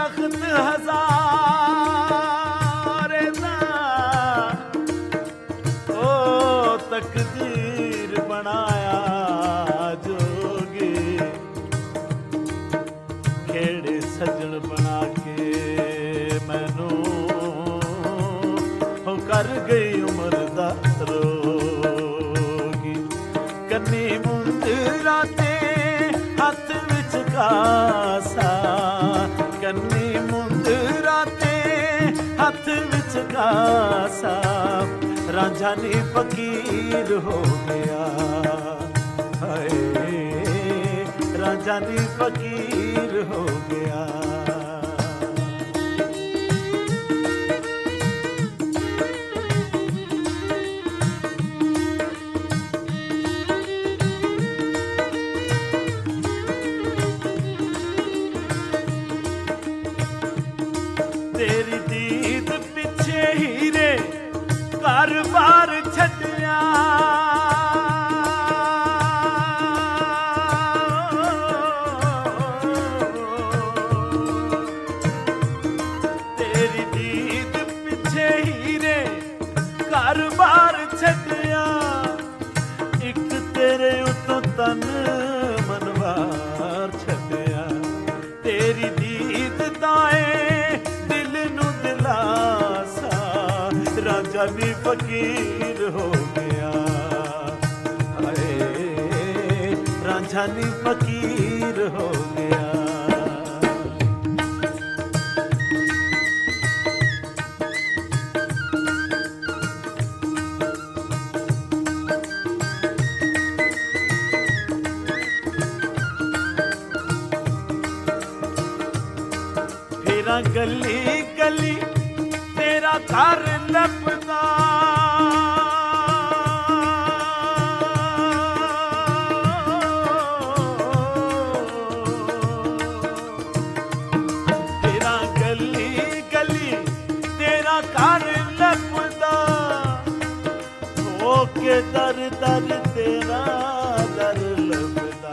ਤਖਤ ਹਜ਼ਾਰੇ ਦਾ ਉਹ ਤਕਦੀਰ ਬਣਾਇਆ ਜੋਗੀ ਖੇੜੇ ਸੱਜਣ ਬਣਾ ਕੇ ਮੈਨੂੰ ਹੋ ਕਰ ਗਈ ਉਮਰ ਦਾ ਰੋਗੀ ਕੰਨੀ ਮੁੰਦਰਾ ਤੇ ਹੱਥ ਵਿੱਚ ਕਾਸਾ ਕੰਨੀ ਮੁੰਦਰਾ ਤੇ ਹੱਥ ਵਿੱਚ ਕਾਸਾ ਰਾਂਝਾ ਨੀ ਫਕੀਰ ਹੋ ਗਿਆ ਹਾਏ ਰਾਂਝਾ ਨੀ ਫਕੀਰ ਹੋ ਗਿਆ ਤੇਰੀ ਦੀਦ ਪਿੱਛੇ ਹੀਰੇ ਘਰ ਬਾਰ ਛੱਡਿਆ ਤੇਰੀ ਦੀਦ ਪਿੱਛੇ ਹੀਰੇ ਘਰ ਬਾਰ ਛੱਡਿਆ ਇੱਕ ਤੇਰੇ ਉਤੋਂ ਤਨ ਮਨਵਾਰ ਛੱਡਿਆ ਤੇਰੀ ਦੀਦ ਦਾਏ ਰਾਂਝਾ ਨੀ ਫਕੀਰ ਹੋ ਗਿਆ ਹਾਏ ਰਾਂਝਾ ਨੀ ਫਕੀਰ ਹੋ ਗਿਆ ਫੇਰਾਂ ਗਲੀ ਗਲੀ ਤੇਰਾ ਘਰ ਲੱਭਦਾ ਤੇਰਾ ਗਲੀ ਗਲੀ ਤੇਰਾ ਘਰ ਲੱਭਦਾ ਹੋ ਕੇ ਦਰ ਦਰ ਤੇਰਾ ਦਰ ਲੱਭਦਾ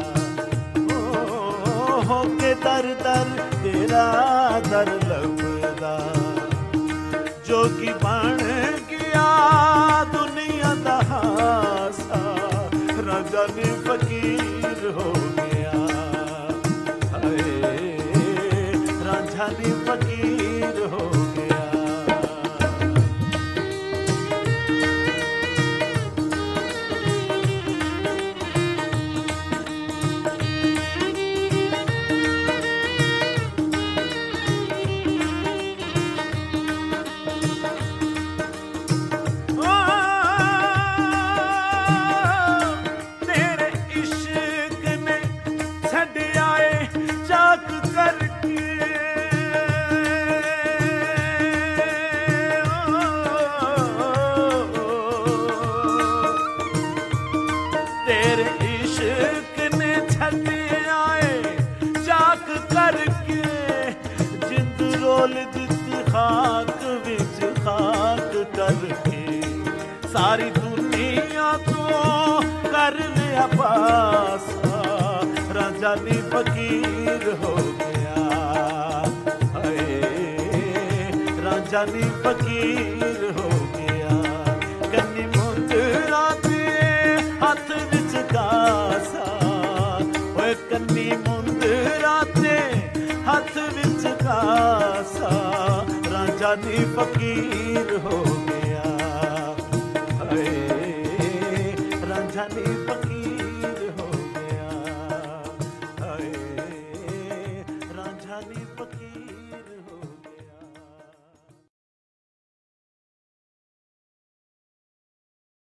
ਹੋ ਕੇ ਦਰ ਦਰ ਤੇਰਾ ਦਰ ਲੱਭਦਾ ਜੋਗੀ ਬਣ ਗਿਆ ਦੁਨੀਆ ਦਾ ਹਾਸਾ ਰਾਂਝਾ ਨੀ ਫਕੀਰ ਹੋ ਗਿਆ ਹਾਏ ਰਾਂਝਾ ਨੀ ਫਕੀਰ ਹੋ ਗਿਆ ਤੇਰੇ ਇਸ਼ਕ ਨੇ ਛੱਡ ਆਏ ਚਾਕ ਕਰਕੇ ਜਿੰਦ ਰੋਲ ਦਿੱਤੀ ਖਾਕ ਵਿੱਚ ਖਾਕ ਕਰਕੇ ਸਾਰੀ ਦੁਨੀਆ ਤੋਂ ਕਰ ਲਿਆ ਪਾਸਾ ਰਾਂਝਾ ਨੀ ਫਕੀਰ ਹੋ ਗਿਆ ਹਾਏ ਰਾਂਝਾ ਨੀ ਫਕੀਰ ਹੋ ਗਿਆ ਕੰਨੀ ਮੁੰਦਰਾ ਤੇ ਹੱਥ ਵਿੱਚ ਕਾਸਾ ਓਏ ਕੰਨੀ ਮੁੰਦਰਾ ਤੇ ਹੱਥ ਵਿੱਚ ਕਾਸਾ ਰਾਂਝਾ ਨੀ ਫਕੀਰ ਹੋ ਗਿਆ ਹਾਏ ਰਾਂਝਾ ਨੀ ਫਕੀਰ